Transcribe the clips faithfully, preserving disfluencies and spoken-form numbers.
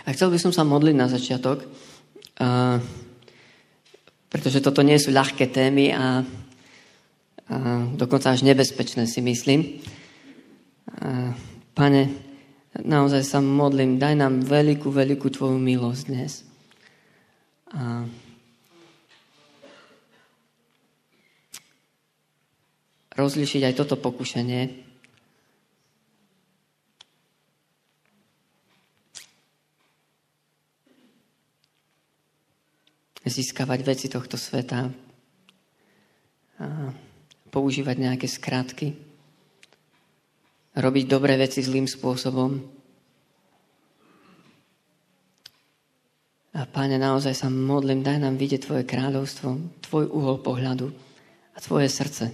A chcel by som sa modliť na začiatok, uh, pretože toto nie sú ľahké témy a, a dokonca až nebezpečné, si myslím. Uh, Pane, naozaj sa modlím, daj nám veľkú, veľkú Tvoju milosť dnes. A rozlíšiť aj toto pokušenie. Získavať veci tohto sveta. A používať nejaké skratky. Robiť dobré veci zlým spôsobom. A Páne, naozaj sa modlím, daj nám vidieť Tvoje kráľovstvo, Tvoj uhol pohľadu a Tvoje srdce.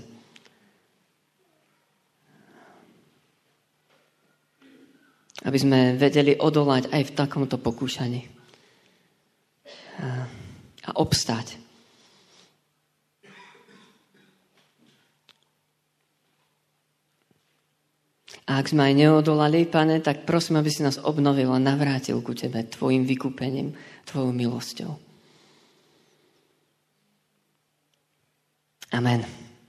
Aby sme vedeli odolať aj v takomto pokúšaní. A, a obstáť. A ak sme aj neodolali, Pane, tak prosím, aby si nás obnovil a navrátil ku Tebe Tvojim vykúpením, Tvojou milosťou. Amen.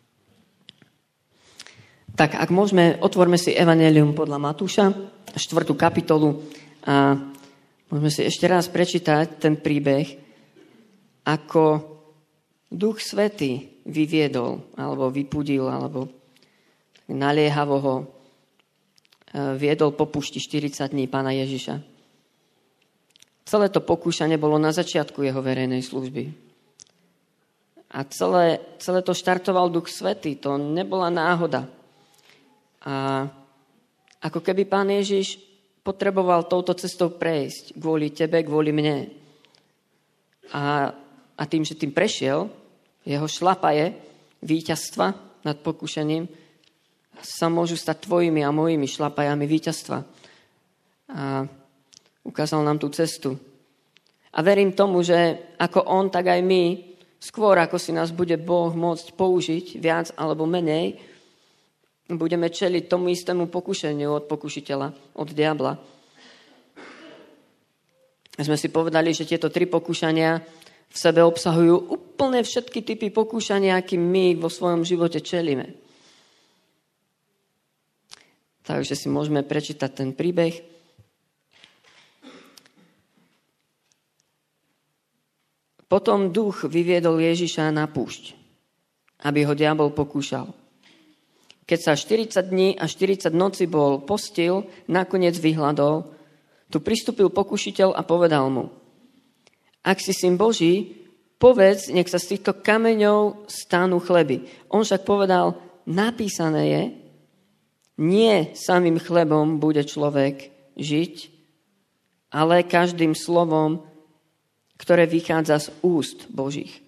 Tak, ak môžeme, otvorme si Evanjelium podľa Matúša, štvrtú kapitolu a môžeme si ešte raz prečítať ten príbeh, ako Duch Svätý vyviedol, alebo vypudil, alebo naliehavo ho viedol po púšti štyridsať dní Pána Ježiša. Celé to pokúšanie bolo na začiatku jeho verejnej služby. A celé, celé to štartoval Duch Svätý, to nebola náhoda. A ako keby Pán Ježiš potreboval touto cestou prejsť kvôli tebe, kvôli mne. A, a tým, že tým prešiel, jeho šlapaje víťazstva nad pokušením sa môžu stať tvojimi a mojimi šlapajami víťazstva. A ukázal nám tú cestu. A verím tomu, že ako on, tak aj my, skôr ako si nás bude Boh môcť použiť, viac alebo menej, budeme čeliť tomu istému pokušeniu od pokušiteľa, od diabla. Sme si povedali, že tieto tri pokušania v sebe obsahujú úplne všetky typy pokúšania, akým my vo svojom živote čelíme. Takže si môžeme prečítať ten príbeh. Potom duch vyviedol Ježiša na púšť, aby ho diabol pokúšal. Keď sa štyridsať dní a štyridsať noci bol postil, nakoniec vyhladol, tu pristúpil pokušiteľ a povedal mu: Ak si syn Boží, povedz, nech sa z týchto kameňov stanú chleby. On však povedal: Napísané je, nie samým chlebom bude človek žiť, ale každým slovom, ktoré vychádza z úst Božích.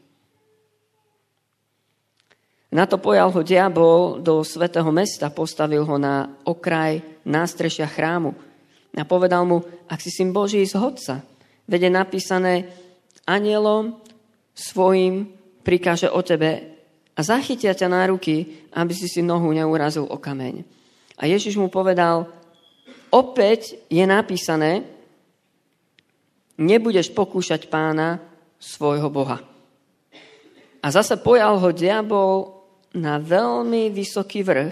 Na to pojal ho diabol do svätého mesta, postavil ho na okraj nástrešia chrámu a povedal mu: Ak si syn Boží, zhoď sa. Veď je napísané: Anielom svojim prikáže o tebe a zachytia ťa na ruky, aby si si nohu neurazil o kameň. A Ježiš mu povedal: Opäť je napísané: Nebudeš pokúšať Pána svojho Boha. A zase pojal ho diabol na veľmi vysoký vrch,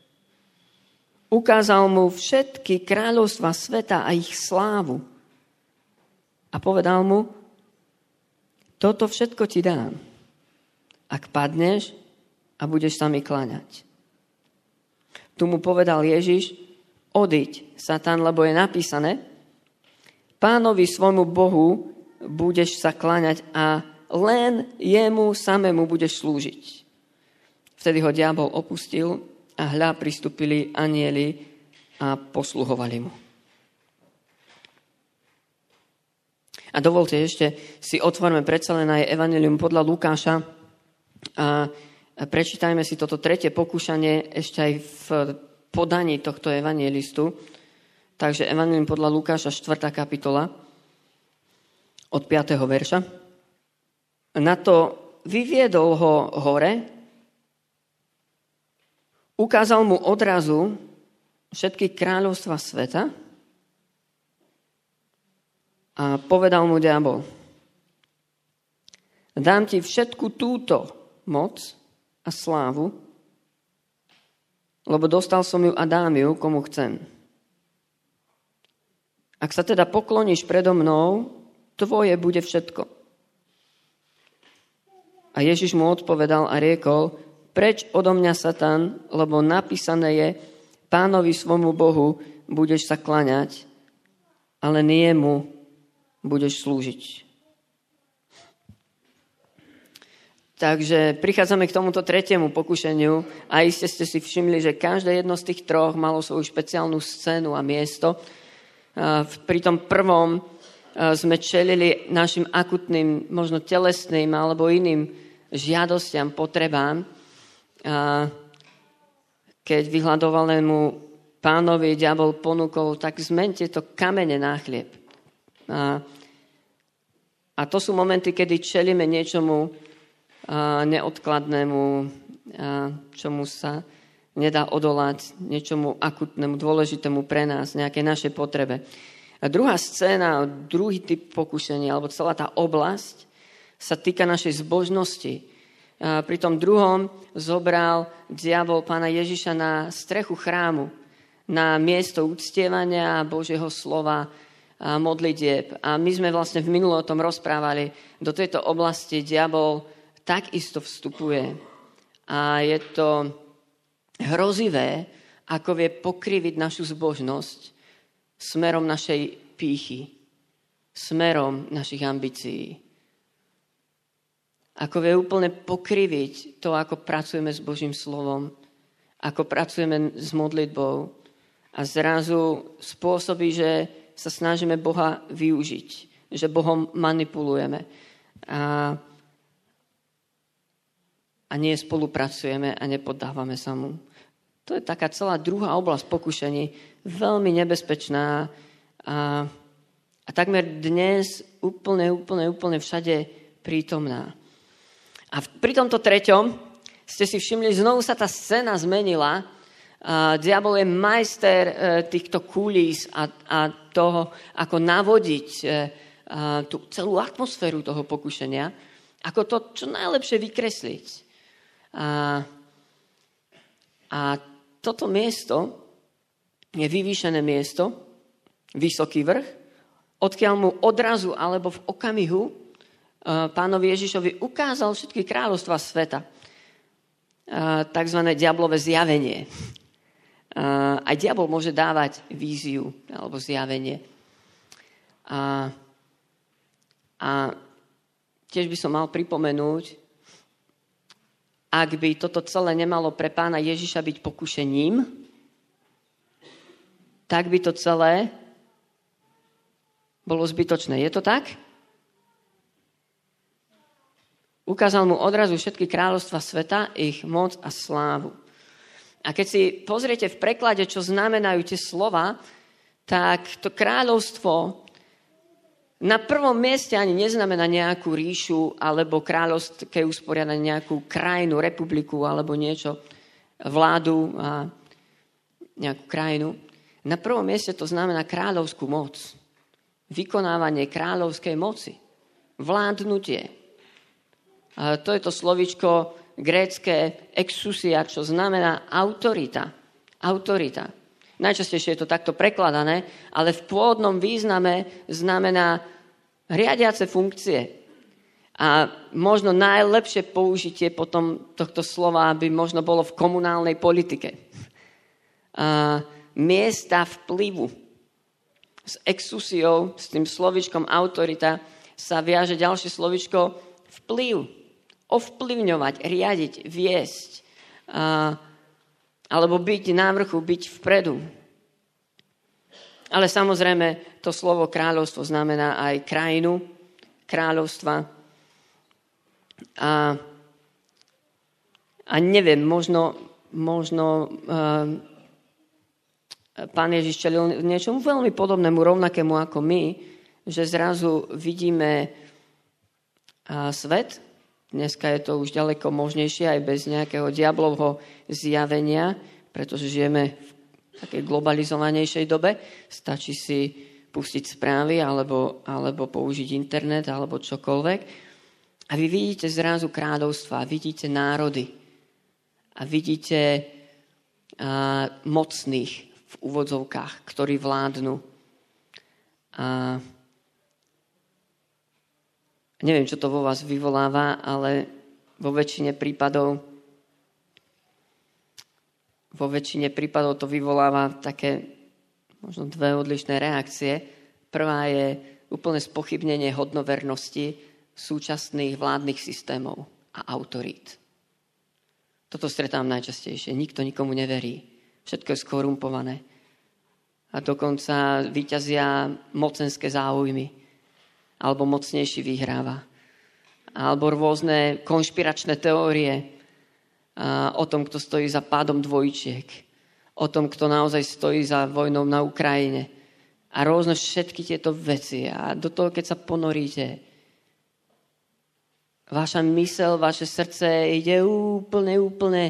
ukázal mu všetky kráľovstva sveta a ich slávu a povedal mu: Toto všetko ti dám, ak padneš a budeš sa mi kláňať. Tu mu povedal Ježiš: Odiď, Satan, lebo je napísané: Pánovi svojmu Bohu budeš sa kláňať a len jemu samému budeš slúžiť. Vtedy ho diabol opustil a hľa pristúpili anjeli a posluhovali mu. A dovolte ešte si otvorme predsa len aj Evanjelium podľa Lukáša a prečítajme si toto tretie pokúšanie ešte aj v podaní tohto evanjelistu. Takže Evanjelium podľa Lukáša, štvrtá kapitola, od piateho verša. Na to vyviedol ho hore, ukázal mu odrazu všetky kráľovstva sveta A povedal mu diabol: dám ti všetku túto moc a slávu, lebo dostal som ju a dám ju, komu chcem. Ak sa teda pokloníš predo mnou, tvoje bude všetko. A Ježiš mu odpovedal a riekol: preč odo mňa, Satan, lebo napísané je: Pánovi svojmu Bohu budeš sa klaňať, ale nie mu budeš slúžiť. Takže prichádzame k tomuto tretiemu pokušeniu a iste ste si všimli, že každé jedno z tých troch malo svoju špeciálnu scénu a miesto. Pri tom prvom sme čelili našim akutným, možno telesným alebo iným žiadostiam, potrebám. Keď vyhľadovanému pánovi diabol ponúkol: tak zmente to kamene na chlieb. A, a to sú momenty, kedy čelíme niečomu a, neodkladnému, a, čomu sa nedá odolať, niečomu akutnému, dôležitému pre nás, nejaké naše potrebe. A druhá scéna, druhý typ pokušenia, alebo celá tá oblasť sa týka našej zbožnosti. A pri tom druhom zobral diabol pána Ježiša na strechu chrámu, na miesto uctievania Božieho slova a modlitieb. A my sme vlastne v minulom o tom rozprávali. Do tejto oblasti diabol takisto vstupuje. A je to hrozivé, ako vie pokriviť našu zbožnosť smerom našej pýchy, smerom našich ambícií. Ako vie úplne pokriviť to, ako pracujeme s Božím slovom, ako pracujeme s modlitbou a zrazu spôsobí, že sa snažíme Boha využiť, že Bohom manipulujeme a, a nie spolupracujeme a nepodávame sa mu. To je taká celá druhá oblasť pokušení, veľmi nebezpečná a, a takmer dnes úplne, úplne, úplne všade prítomná. A pri tomto treťom ste si všimli, znovu sa tá scéna zmenila. A diabol je majster e, týchto kulís a, a toho, ako navodiť e, a, tú celú atmosféru toho pokušenia, ako to čo najlepšie vykresliť. A, a toto miesto je vyvýšené miesto, vysoký vrch, odkiaľ mu odrazu alebo v okamihu e, pánovi Ježišovi ukázal všetky kráľovstvá sveta. E, takzvané diablové zjavenie. Uh, aj diabol môže dávať víziu alebo zjavenie. A, a tiež by som mal pripomenúť, ak by toto celé nemalo pre pána Ježiša byť pokušením, tak by to celé bolo zbytočné. Je to tak? Ukázal mu odrazu všetky kráľovstva sveta, ich moc a slávu. A keď si pozriete v preklade, čo znamenajú tie slova, tak to kráľovstvo na prvom mieste ani neznamená nejakú ríšu alebo kráľovské usporiadanie, nejakú krajinu, republiku alebo niečo, vládu a nejakú krajinu. Na prvom mieste to znamená kráľovskú moc. Vykonávanie kráľovskej moci. Vládnutie. A to je to slovíčko grécke exousia, čo znamená autorita. Autorita. Najčastejšie je to takto prekladané, ale v pôvodnom význame znamená riadiace funkcie. A možno najlepšie použitie potom tohto slova by možno bolo v komunálnej politike. A miesta vplyvu. S exousiou, s tým slovíčkom autorita, sa viaže ďalšie slovíčko vplyv. Ovplyvňovať, riadiť, viesť, a, alebo byť na vrchu, byť vpredu. Ale samozrejme, to slovo kráľovstvo znamená aj krajinu, kráľovstva. A, a neviem, možno, možno uh, pán Ježiš čelil niečomu veľmi podobnému, rovnakému ako my, že zrazu vidíme uh, svet. Dneska je to už ďaleko možnejšie aj bez nejakého diablovho zjavenia, pretože žijeme v takej globalizovanejšej dobe. Stačí si pustiť správy alebo, alebo použiť internet alebo čokoľvek. A vy vidíte zrazu kráľovstva, vidíte národy a vidíte a, mocných v úvodzovkách, ktorí vládnu. A neviem, čo to vo vás vyvoláva, ale vo väčšine prípadov vo väčšine prípadov to vyvoláva také možno dve odlišné reakcie. Prvá je úplné spochybnenie hodnovernosti súčasných vládnych systémov a autorít. Toto stretávam najčastejšie. Nikto nikomu neverí. Všetko je skorumpované. A dokonca víťazia mocenské záujmy. Alebo mocnejší vyhráva. Alebo rôzne konšpiračné teórie a o tom, kto stojí za pádom dvojčiek. O tom, kto naozaj stojí za vojnou na Ukrajine. A rôzne všetky tieto veci. A do toho, keď sa ponoríte, vaša myseľ, vaše srdce ide úplne, úplne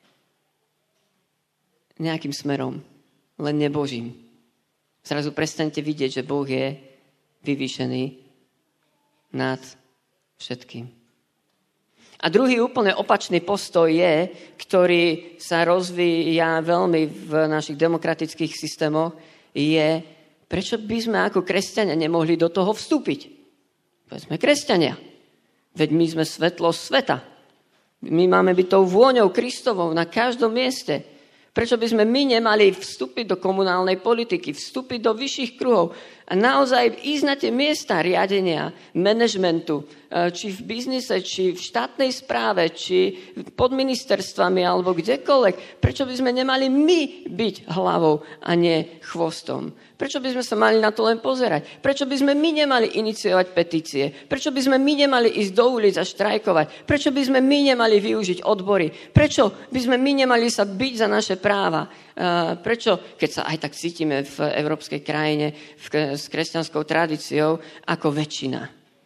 nejakým smerom. Len nebožím. Zrazu prestaňte vidieť, že Boh je vyvýšený nad všetkým. A druhý úplne opačný postoj je, ktorý sa rozvíja veľmi v našich demokratických systémoch, je, prečo by sme ako kresťania nemohli do toho vstúpiť? Veď sme kresťania. Veď my sme svetlo sveta. My máme byť tou vôňou Kristovou na každom mieste. Prečo by sme my nemali vstúpiť do komunálnej politiky, vstúpiť do vyšších kruhov a naozaj ísť na tie miesta riadenia, manažmentu, či v biznise, či v štátnej správe, či pod ministerstvami alebo kdekoľvek. Prečo by sme nemali my byť hlavou a nie chvostom? Prečo by sme sa mali na to len pozerať? Prečo by sme my nemali iniciovať petície? Prečo by sme my nemali ísť do ulic a štrajkovať? Prečo by sme my nemali využiť odbory? Prečo by sme my nemali sa byť za naše práva? Prečo, keď sa aj tak cítime v európskej krajine v, s kresťanskou tradíciou ako väčšina?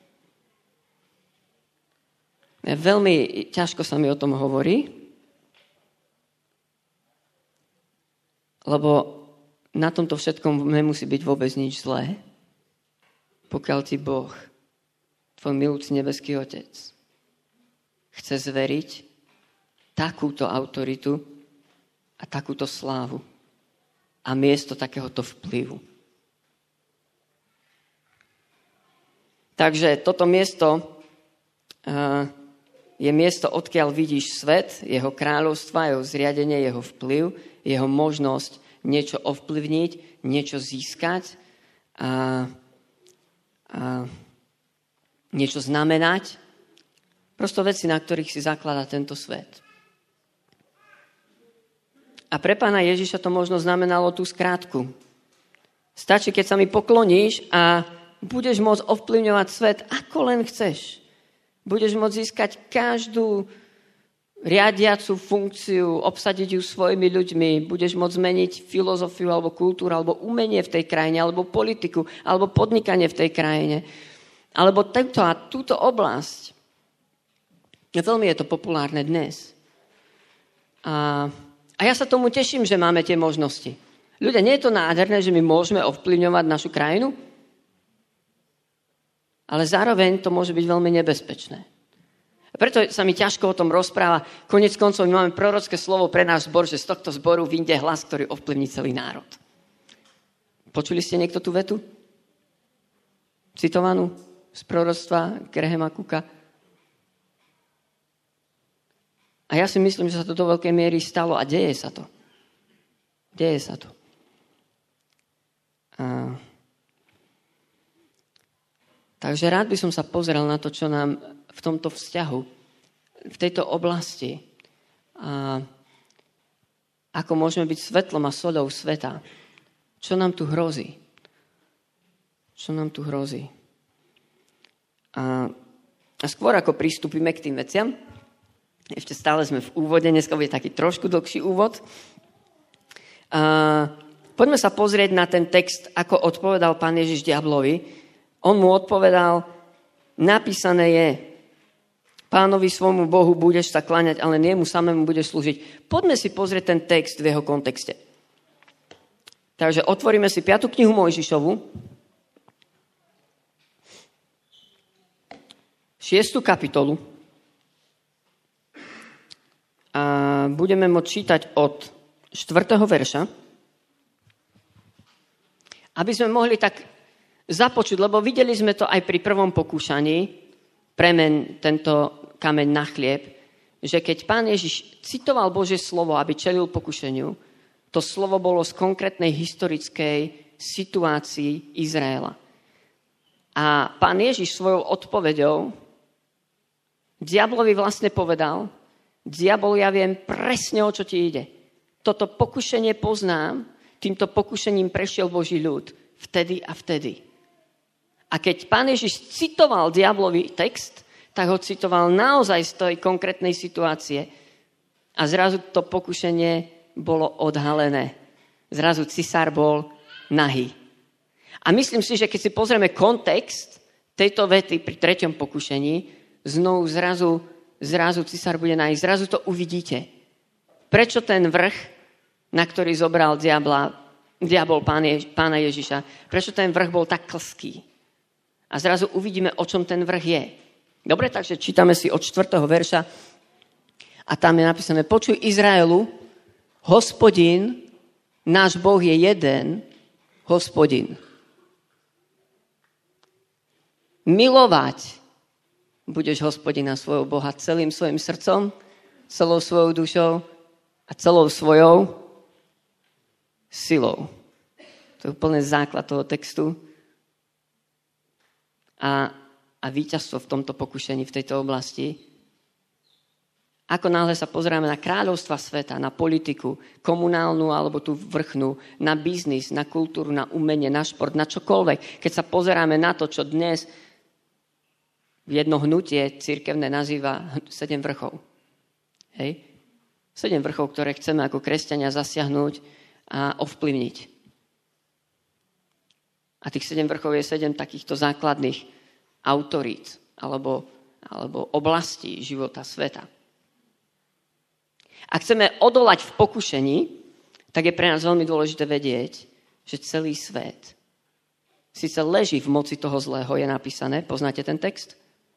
Veľmi ťažko sa mi o tom hovorí, lebo na tomto všetkom nemusí byť vôbec nič zlé, pokiaľ ti Boh, tvoj milujúci nebeský Otec, chce zveriť takúto autoritu a takúto slávu a miesto takéhoto vplyvu. Takže toto miesto uh, je miesto, odkiaľ vidíš svet, jeho kráľovstva, jeho zriadenie, jeho vplyv, jeho možnosť niečo ovplyvniť, niečo získať a, a niečo znamenať. Prosto veci, na ktorých si zakladá tento svet. A pre Pána Ježiša to možno znamenalo tú skrátku. Stačí, keď sa mi pokloníš a budeš môcť ovplyvňovať svet, ako len chceš. Budeš môcť získať každú riadiacu funkciu, obsadiť ju svojimi ľuďmi, budeš môcť zmeniť filozofiu alebo kultúru, alebo umenie v tej krajine, alebo politiku, alebo podnikanie v tej krajine. Alebo tento a túto oblasť. Veľmi je to populárne dnes. A, a ja sa tomu teším, že máme tie možnosti. Ľudia, nie je to nádherné, že my môžeme ovplyvňovať našu krajinu? Ale zároveň to môže byť veľmi nebezpečné. Preto sa mi ťažko o tom rozpráva. Koniec koncov my máme prorocké slovo pre náš zbor, že z tohto zboru vyjde hlas, ktorý ovplyvní celý národ. Počuli ste niekto tú vetu? Citovanú z proroctva Grahama Cooka? A ja si myslím, že sa to do veľkej miery stalo a deje sa to. Deje sa to. A... Takže rád by som sa pozrel na to, čo nám v tomto vzťahu, v tejto oblasti, a ako môžeme byť svetlom a soľou sveta. Čo nám tu hrozí? Čo nám tu hrozí? A, a skôr ako pristúpime k tým veciam, ešte stále sme v úvode, dneska bude taký trošku dlhší úvod. A, poďme sa pozrieť na ten text, ako odpovedal Pán Ježiš diablovi. On mu odpovedal, napísané je, Pánovi svojmu Bohu budeš sa kláňať, ale nie mu samému budeš slúžiť. Poďme si pozrieť ten text v jeho kontexte. Takže otvoríme si piatu knihu Mojžišovu šiestú kapitolu a budeme môcť čítať od štvrtého verša, aby sme mohli tak započuť, lebo videli sme to aj pri prvom pokúšaní, premen tento kameň na chlieb, že keď Pán Ježiš citoval Božie slovo, aby čelil pokušeniu, to slovo bolo z konkrétnej historickej situácii Izraela. A Pán Ježiš svojou odpoveďou diablovi vlastne povedal, diabol, ja viem presne, o čo ti ide. Toto pokušenie poznám, týmto pokušením prešiel Boží ľud vtedy a vtedy. A keď Pán Ježiš citoval diablový text, tak ho citoval naozaj z tej konkrétnej situácie. A zrazu to pokušenie bolo odhalené. Zrazu cisár bol nahý. A myslím si, že keď si pozrieme kontext tejto vety pri treťom pokušení, znovu zrazu, zrazu cisár bude nahý. Zrazu to uvidíte. Prečo ten vrch, na ktorý zobral diabla, diabol Pána Ježiša, prečo ten vrch bol tak klský? A zrazu uvidíme, o čom ten vrch je. Dobre, takže čítame si od štvrtého verša a tam je napísané: Počuj Izraelu, Hospodin, náš Boh je jeden, Hospodin. Milovať budeš Hospodina svojho Boha celým svojim srdcom, celou svojou dušou a celou svojou silou. To je úplne základ toho textu. A, a víťazstvo v tomto pokušení, v tejto oblasti. Ako náhle sa pozeráme na kráľovstva sveta, na politiku, komunálnu alebo tú vrchnú, na biznis, na kultúru, na umenie, na šport, na čokoľvek. Keď sa pozeráme na to, čo dnes jedno hnutie cirkevné nazýva sedem vrchov. Hej? Sedem vrchov, ktoré chceme ako kresťania zasiahnuť a ovplyvniť. A tých sedem vrchov je sedem takýchto základných autorít alebo, alebo oblastí života sveta. Ak chceme odolať v pokušení, tak je pre nás veľmi dôležité vedieť, že celý svet síce leží v moci toho zlého, je napísané, poznáte ten text?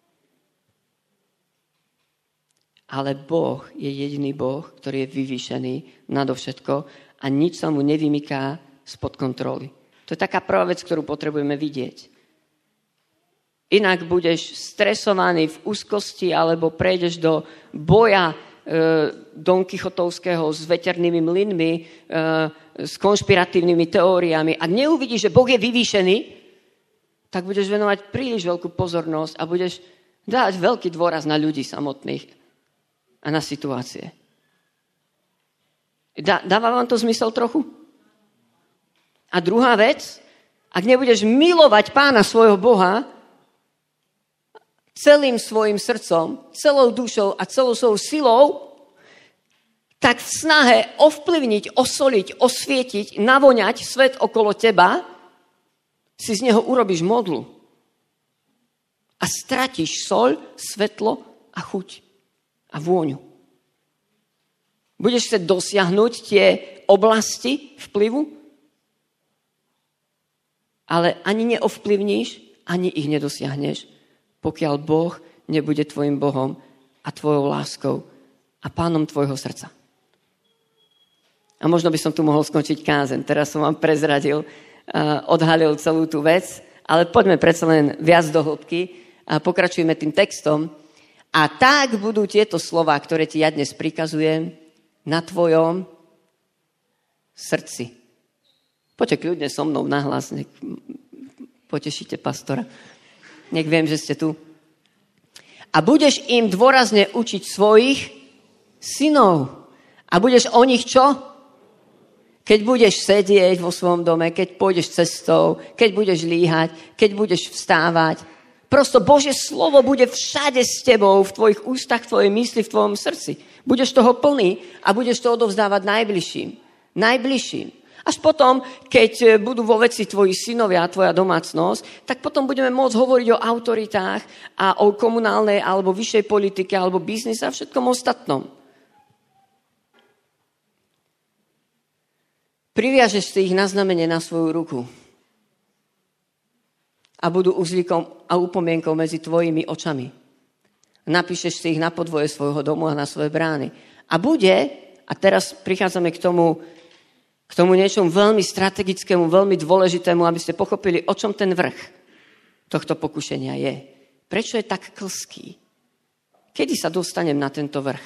Ale Boh je jediný Boh, ktorý je vyvýšený nadovšetko a nič sa mu nevymyká spod kontroly. To je taká prvá vec, ktorú potrebujeme vidieť. Inak budeš stresovaný v úzkosti alebo prejdeš do boja e, Don Kichotovského s veternými mlynmi, e, s konšpiratívnymi teóriami. Ak neuvidíš, že Boh je vyvýšený, tak budeš venovať príliš veľkú pozornosť a budeš dať veľký dôraz na ľudí samotných a na situácie. Dá, dáva vám to zmysel trochu? A druhá vec, ak nebudeš milovať Pána svojho Boha celým svojim srdcom, celou dušou a celou svojou silou, tak v snahe ovplyvniť, osoliť, osvietiť, navoňať svet okolo teba, si z neho urobíš modlu. A stratíš soľ, svetlo a chuť a vôňu. Budeš chcieť dosiahnuť tie oblasti vplyvu, ale ani neovplyvníš, ani ich nedosiahneš, pokiaľ Boh nebude tvojim Bohom a tvojou láskou a Pánom tvojho srdca. A možno by som tu mohol skončiť kázeň. Teraz som vám prezradil, odhalil celú tú vec, ale poďme predsa len viac do hĺbky a pokračujeme tým textom. A tak budú tieto slová, ktoré ti ja dnes prikazujem, na tvojom srdci. Poďte kľudne so mnou nahlas, nech potešíte pastora. Nech viem, že ste tu. A budeš im dôrazne učiť svojich synov. A budeš o nich čo? Keď budeš sedieť vo svojom dome, keď pôjdeš cestou, keď budeš líhať, keď budeš vstávať. Prosto Božie slovo bude všade s tebou, v tvojich ústach, v tvojej mysli, v tvojom srdci. Budeš toho plný a budeš to odovzdávať najbližším. Najbližším. Až potom, keď budú vo veci tvoji synovia a tvoja domácnosť, tak potom budeme môcť hovoriť o autoritách a o komunálnej alebo vyššej politike alebo biznise a všetkom ostatnom. Priviažeš si ich na znamenie na svoju ruku a budú uzlíkom a upomienkou medzi tvojimi očami. Napíšeš si ich na podvoje svojho domu a na svoje brány. A bude, a teraz prichádzame k tomu, k tomu niečomu veľmi strategickému, veľmi dôležitému, aby ste pochopili, o čom ten vrch tohto pokušenia je. Prečo je tak klský? Kedy sa dostanem na tento vrch?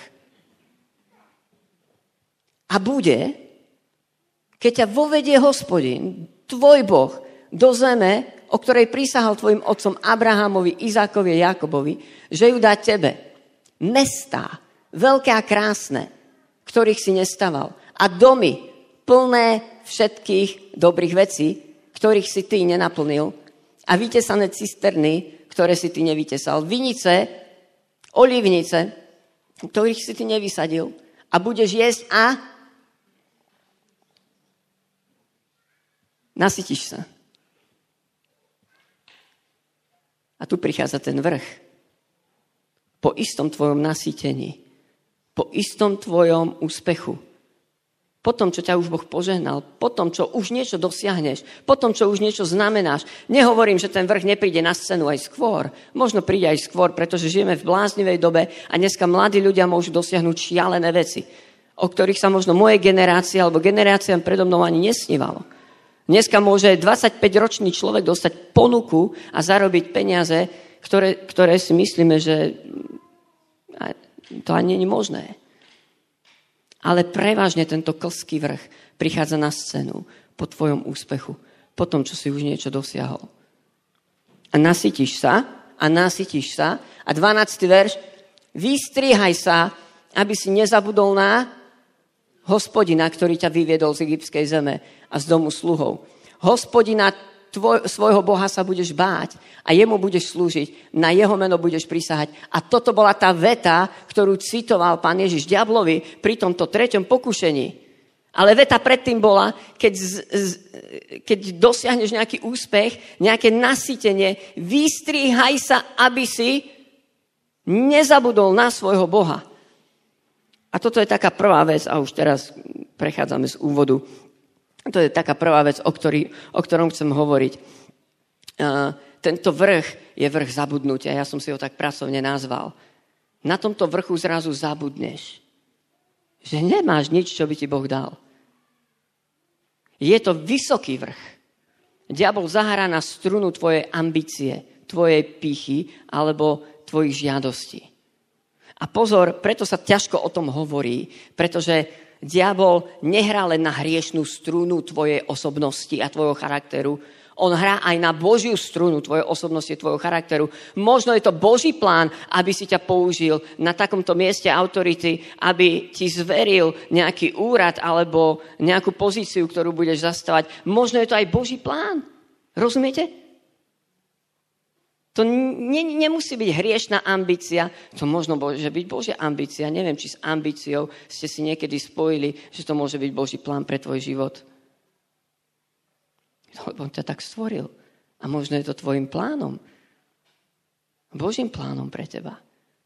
A bude, keď ťa vovedie Hospodin, tvoj Boh, do zeme, o ktorej prísahal tvojim otcom Abrahamovi, Izákovi a Jakobovi, že ju dá tebe. Mestá, veľké a krásne, ktorých si nestaval. A domy, plné všetkých dobrých vecí, ktorých si ty nenaplnil. A vytesané cisterny, ktoré si ty nevytesal. Vinice, olivnice, ktorých si ty nevysadil. A budeš jesť a nasytíš sa. A tu prichádza ten vrch. Po istom tvojom nasýtení. Po istom tvojom úspechu. Po tom, čo ťa už Boh požehnal. Po tom, čo už niečo dosiahneš. Po tom, čo už niečo znamenáš. Nehovorím, že ten vrch nepríde na scénu aj skôr. Možno príde aj skôr, pretože žijeme v bláznivej dobe a dneska mladí ľudia môžu dosiahnuť šialené veci, o ktorých sa možno moje generácia alebo generáciám predo mnou ani nesnívalo. Dneska môže dvadsaťpäťročný človek dostať ponuku a zarobiť peniaze, ktoré, ktoré si myslíme, že to ani nie je možné. Ale prevažne tento klský vrch prichádza na scénu po tvojom úspechu, po tom, čo si už niečo dosiahol. A nasytíš sa, a nasytíš sa, a dvanásty verš, vystrihaj sa, aby si nezabudol na Hospodina, ktorý ťa vyviedol z egyptskej zeme a z domu sluhov. Hospodina tvoj, svojho Boha sa budeš báť a jemu budeš slúžiť, na jeho meno budeš prisahať. A toto bola tá veta, ktorú citoval pán Ježiš diablovi pri tomto treťom pokušení. Ale veta predtým bola, keď, z, z, keď dosiahneš nejaký úspech, nejaké nasytenie, vystrihaj sa, aby si nezabudol na svojho Boha. A toto je taká prvá vec, a už teraz prechádzame z úvodu. To je taká prvá vec, o, ktorý, o ktorom chcem hovoriť. Uh, tento vrch je vrch zabudnutia. Ja som si ho tak pracovne nazval. Na tomto vrchu zrazu zabudneš, že nemáš nič, čo by ti Boh dal. Je to vysoký vrch. Diabol zahrá na strunu tvojej ambície, tvojej pýchy alebo tvojich žiadostí. A pozor, preto sa ťažko o tom hovorí, pretože diabol nehrá len na hriešnú strunu tvojej osobnosti a tvojho charakteru. On hrá aj na Božiu strunu tvojej osobnosti, tvojho charakteru. Možno je to Boží plán, aby si ťa použil na takomto mieste autority, aby ti zveril nejaký úrad alebo nejakú pozíciu, ktorú budeš zastávať. Možno je to aj Boží plán. Rozumiete? To ne, nemusí byť hriešna ambícia, to možno môže byť Božia ambícia. Neviem, či s ambíciou ste si niekedy spojili, že to môže byť Boží plán pre tvoj život. Lebo on ťa tak stvoril. A možno je to tvojim plánom. Božím plánom pre teba.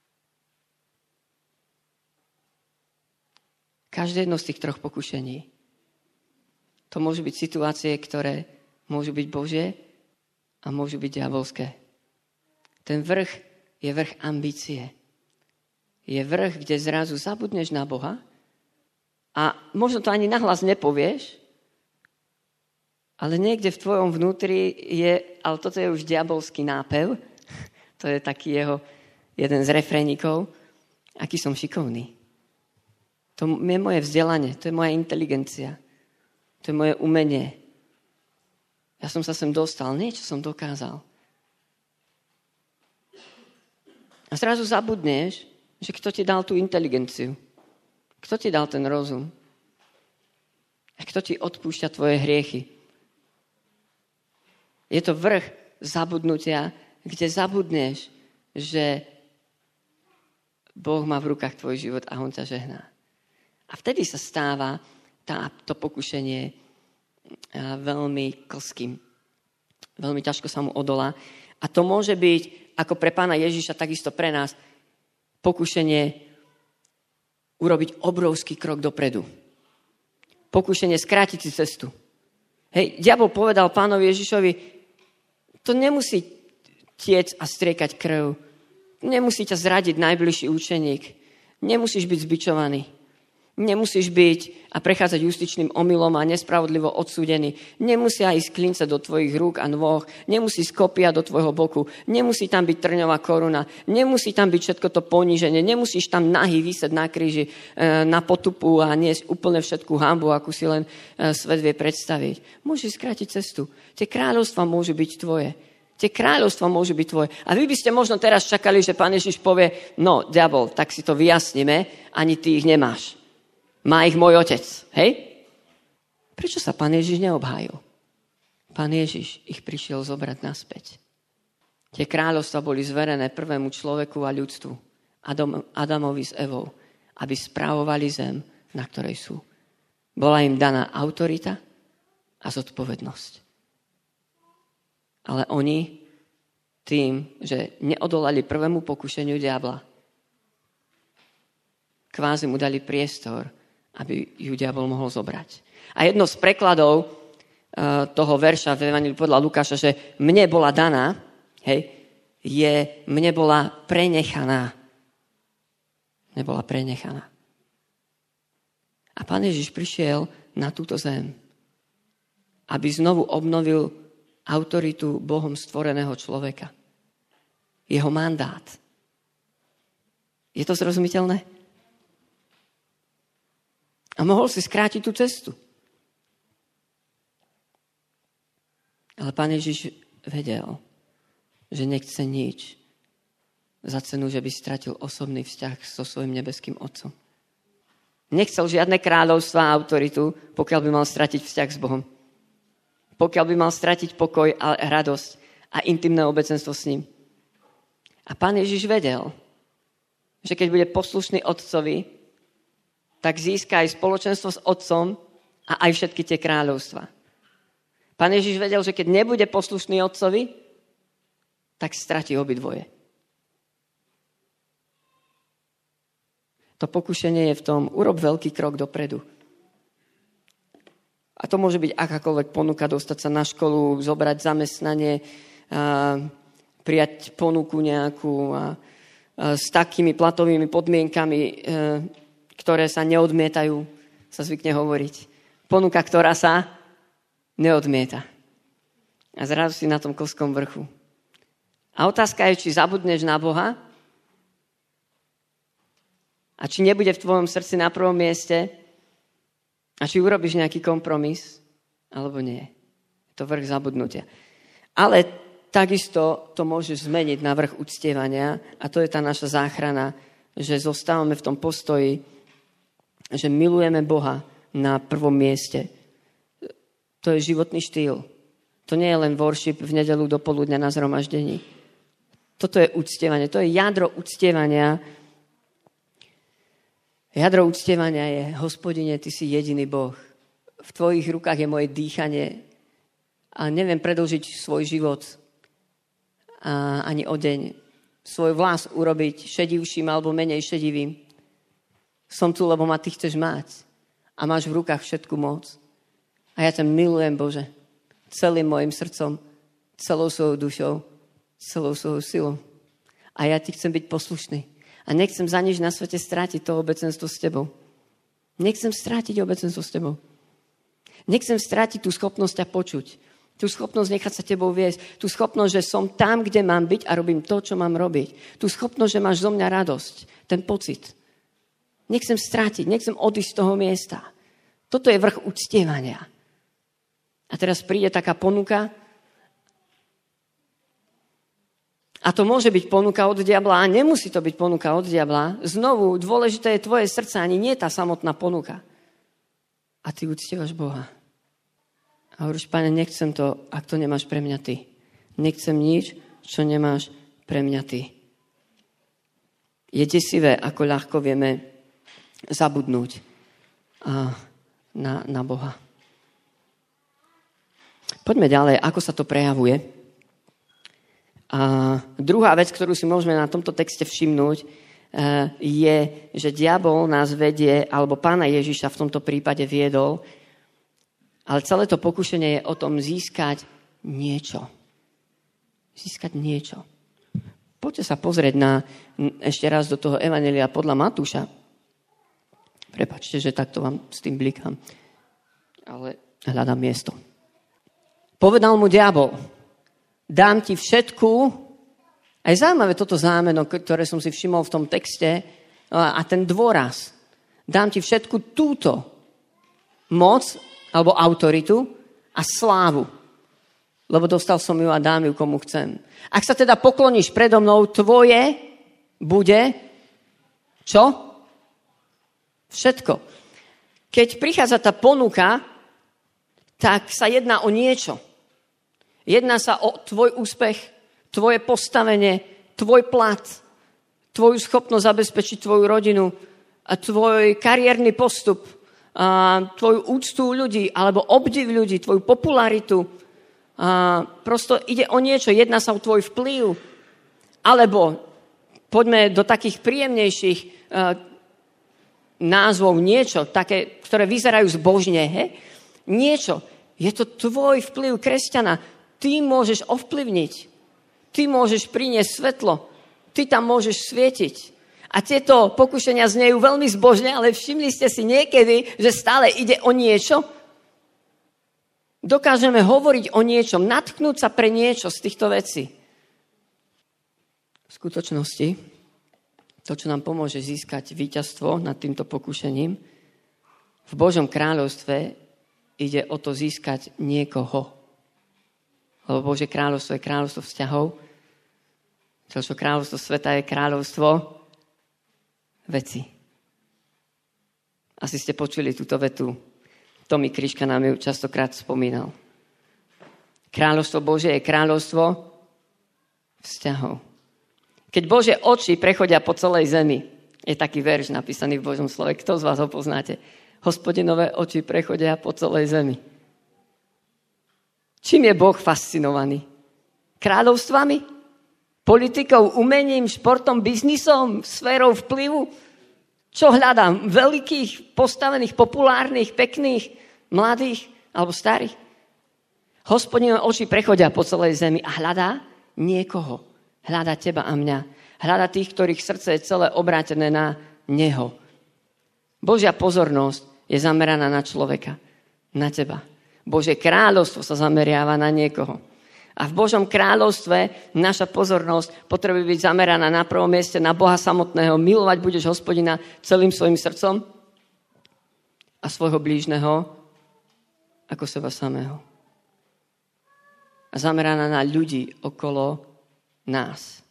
Každé jedno z tých troch pokušení. To môžu byť situácie, ktoré môžu byť Božie a môžu byť diabolské. Ten vrch je vrch ambície. Je vrch, kde zrazu zabudneš na Boha a možno to ani nahlas nepovieš, ale niekde v tvojom vnútri je, ale toto je už diabolský nápev, to je taký jeho jeden z refrénikov, aký som šikovný. To je moje vzdelanie, to je moja inteligencia, to je moje umenie. Ja som sa sem dostal, niečo som dokázal. A zrazu zabudneš, že kto ti dal tú inteligenciu? Kto ti dal ten rozum? A kto ti odpúšťa tvoje hriechy? Je to vrch zabudnutia, kde zabudneš, že Boh má v rukách tvoj život a on ťa žehná. A vtedy sa stáva tá, to pokušenie veľmi klským. Veľmi ťažko sa mu odolá. A to môže byť, ako pre pána Ježiša, takisto pre nás, pokušenie urobiť obrovský krok dopredu. Pokušenie skrátiť si cestu. Hej, diabol povedal pánovi Ježišovi, to nemusí tiec a striekať krv. Nemusí ťa zradiť najbližší učeník. Nemusíš byť zbičovaný. Nemusíš byť a prechádzať justičným omylom a nespravodlivo odsúdený. Nemusia ísť klince do tvojich rúk a nôh. Nemusí skopia do tvojho boku. Nemusí tam byť trňová koruna. Nemusí tam byť všetko to poníženie. Nemusíš tam nahý vysieť na kríži, na potupu a niesť úplne všetku hanbu, akú si len svet vie predstaviť. Môžeš skrátiť cestu. Tie kráľovstvá môžu byť tvoje. Tie kráľovstvá môžu byť tvoje. A vy by ste možno teraz čakali, že Pán Ježiš povie, no, diabol, tak si to vyjasníme, ani ty ich nemáš. Má ich môj otec, hej? Prečo sa Pán Ježiš neobhájil? Pán Ježiš ich prišiel zobrať naspäť. Tie kráľovstvá boli zverené prvému človeku a ľudstvu, Adam, Adamovi s Evou, aby správovali zem, na ktorej sú. Bola im daná autorita a zodpovednosť. Ale oni tým, že neodolali prvému pokušeniu diabla, kvázi mu dali priestor, aby ju diabol mohol zobrať. A jedno z prekladov uh, toho verša v Evanjeliu podľa Lukáša, že mne bola daná, hej, je mne bola prenechaná. Mne bola prenechaná. A Pán Ježiš prišiel na túto zem, aby znovu obnovil autoritu Bohom stvoreného človeka. Jeho mandát. Je to zrozumiteľné? A mohol si skrátiť tú cestu. Ale Pán Ježiš vedel, že nechce nič za cenu, že by stratil osobný vzťah so svojím nebeským Otcom. Nechcel žiadne kráľovstva a autoritu, pokiaľ by mal stratiť vzťah s Bohom. Pokiaľ by mal stratiť pokoj a radosť a intimné obecenstvo s ním. A Pán Ježiš vedel, že keď bude poslušný Otcovi, tak získa aj spoločenstvo s Otcom a aj všetky tie kráľovstva. Pán Ježiš vedel, že keď nebude poslušný Otcovi, tak stratí obidvoje. To pokušenie je v tom, urob veľký krok dopredu. A to môže byť akákoľvek ponuka, dostať sa na školu, zobrať zamestnanie, a prijať ponuku nejakú a, a s takými platovými podmienkami, e, ktoré sa neodmietajú, sa zvykne hovoriť. Ponuka, ktorá sa neodmieta. A zrazu si na tom koskom vrchu. A otázka je, či zabudneš na Boha a či nebude v tvojom srdci na prvom mieste a či urobíš nejaký kompromis, alebo nie. Je to vrch zabudnutia. Ale takisto to môžeš zmeniť na vrch uctievania a to je tá naša záchrana, že zostávame v tom postoji, že milujeme Boha na prvom mieste. To je životný štýl. To nie je len worship v nedeľu do poludňa na zhromaždení. Toto je uctievanie. To je jadro uctievania. Jadro uctievania je, Hospodine, Ty si jediný Boh. V Tvojich rukách je moje dýchanie a neviem predĺžiť svoj život a ani o deň. Svoj vlas urobiť šedivším alebo menej šedivým. Som tu, lebo ma Ty chceš mať. A máš v rukách všetku moc. A ja ťa milujem, Bože. Celým mojim srdcom, celou svojou dušou, celou svojou silou. A ja Ti chcem byť poslušný. A nechcem za nič na svete strátiť to obecenstvo s Tebou. Nechcem strátiť obecenstvo s Tebou. Nechcem strátiť tú schopnosť ťa počuť. Tú schopnosť nechať sa Tebou viesť. Tú schopnosť, že som tam, kde mám byť a robím to, čo mám robiť. Tú schopnosť, že máš zo mňa radosť. Ten pocit. Nechcem strátiť, nechcem odísť z toho miesta. Toto je vrch uctievania. A teraz príde taká ponuka. A to môže byť ponuka od diabla a nemusí to byť ponuka od diabla. Znovu, dôležité je tvoje srdce, ani nie tá samotná ponuka. A ty uctievaš Boha. A hovoríš, Pane, nechcem to, ak to nemáš pre mňa Ty. Nechcem nič, čo nemáš pre mňa Ty. Je desivé, ako ľahko vieme zabudnúť na, na Boha. Poďme ďalej, ako sa to prejavuje. A druhá vec, ktorú si môžeme na tomto texte všimnúť, je, že diabol nás vedie, alebo Pána Ježiša v tomto prípade viedol, ale celé to pokušenie je o tom získať niečo. Získať niečo. poďte sa pozrieť na, ešte raz do toho Evanjelia podľa Matúša. Prepáčte, že takto vám s tým blikám. Ale hľadám miesto. Povedal mu diabol, dám ti všetku, aj zaujímavé toto zámeno, ktoré som si všimol v tom texte, a ten dôraz. Dám ti všetku túto moc, alebo autoritu a slávu. Lebo dostal som ju a dám ju komu chcem. Ak sa teda pokloníš predo mnou, tvoje bude čo? Všetko. Keď prichádza tá ponuka, tak sa jedná o niečo. Jedná sa o tvoj úspech, tvoje postavenie, tvoj plat, tvoju schopnosť zabezpečiť tvoju rodinu a tvoj kariérny postup, a tvoju úctu ľudí alebo obdiv ľudí, tvoju popularitu. A prosto ide o niečo, jedná sa o tvoj vplyv. Alebo poďme do takých príjemnejších uh, názvov, niečo, také, ktoré vyzerajú zbožne. He? Niečo. Je to tvoj vplyv kresťana. Ty môžeš ovplyvniť. Ty môžeš priniesť svetlo. Ty tam môžeš svietiť. A tieto pokušenia znejú veľmi zbožne, ale všimli ste si niekedy, že stále ide o niečo? Dokážeme hovoriť o niečom, natknúť sa pre niečo z týchto vecí. V skutočnosti, to, čo nám pomôže získať víťazstvo nad týmto pokušením, v Božom kráľovstve ide o to získať niekoho. Lebo Božie kráľovstvo je kráľovstvo vzťahov, čo kráľovstvo sveta je kráľovstvo veci. Asi ste počuli túto vetu. Tomi Kriška nám ju častokrát spomínal. Kráľovstvo Božie je kráľovstvo vzťahov. Keď Božie oči prechodia po celej zemi, je taký verš napísaný v Božom slove. Kto z vás ho poznáte? Hospodinové oči prechodia po celej zemi. Čím je Boh fascinovaný? Kráľovstvami? Politikou, umením, športom, biznisom, sférou vplyvu? Čo hľadám? Veľkých, postavených, populárnych, pekných, mladých alebo starých? Hospodinové oči prechodia po celej zemi a hľadá niekoho. Hľadá teba a mňa. Hľadá tých, ktorých srdce je celé obrátené na neho. Božia pozornosť je zameraná na človeka, na teba. Božie kráľovstvo sa zameriava na niekoho. A v Božom kráľovstve naša pozornosť potrebuje byť zameraná na prvom mieste na Boha samotného. Milovať budeš Hospodina celým svojim srdcom a svojho blížneho ako seba samého. A zameraná na ľudí okolo nás.